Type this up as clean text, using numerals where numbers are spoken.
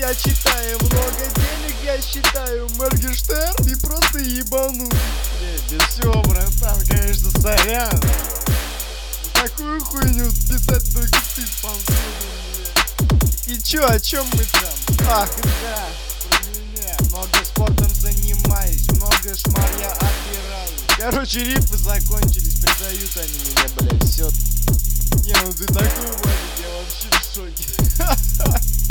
я читаю, много денег я считаю. Моргенштерн, ты просто ебанут. Без всего, братан, конечно, сорян. Такую хуйню писать только ты способен. И чё, о чем мы там? Ах, да, про меня. Много спортом занимаюсь, много шмар я отбираю. Короче, рифы закончились, предают они меня, блядь, все. Не, ну ты такой, Владик, я вообще в шоке.